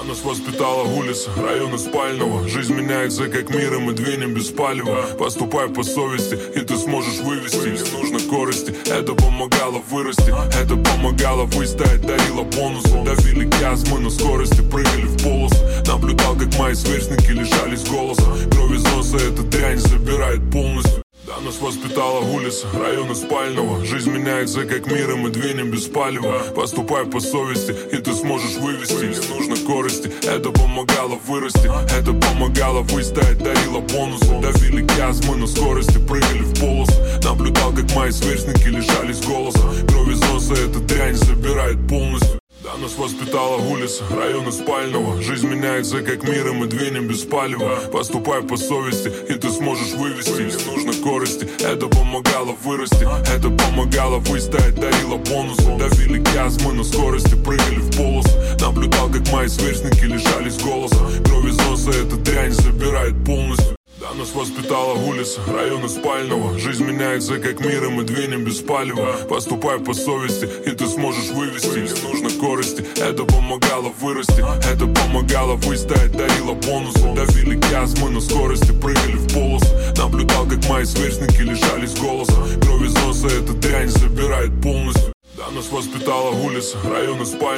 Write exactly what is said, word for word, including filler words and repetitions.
Нас воспитала улица, района спального. Жизнь меняется как мир, и мы двинем без палева. Поступай по совести, и ты сможешь вывести. Не нужно корости, это помогало вырасти. Это помогало выстоять, дарило бонусы. Давили газ, мы на скорости прыгали в полосу. Наблюдал, как мои сверстники лишались голоса. Кровь из носа эта дрянь забирает полностью. Да, нас воспитала улица, района спального. Жизнь меняется как мир, и мы двинем без палева. Поступай по совести, и ты сможешь вывести. Не нужно корости, это помогало вырасти. Это помогало выстоять, дарило бонусы. Давили газ, мы на скорости прыгали в полосу. Наблюдал, как мои сверстники лишались голоса. Кровь из носа эта дрянь забирает полностью. Да, нас воспитала улица, района спального. Жизнь меняется как мир, и мы двинем без палева. Поступай по совести, и ты сможешь вывести. Не нужно корости, это помогало вырасти. Это помогало выстоять, дарило бонусы. Давили газ, мы на скорости прыгали в полосу. Наблюдал, как мои сверстники лишались голоса. Кровь из носа эта дрянь забирает полностью. Да, нас воспитала улица, района спального. Жизнь меняется как мир, и мы двинем без палева. Поступай по совести, и ты сможешь вывести. Не нужно корости, это помогало вырасти. Это помогало выстоять, дарило бонусы. Давили газ, мы на скорости прыгали в полосу. Наблюдал, как мои сверстники лишались голоса. Кровь из носа эта дрянь забирает полностью. Да, нас воспитала улица, района спального.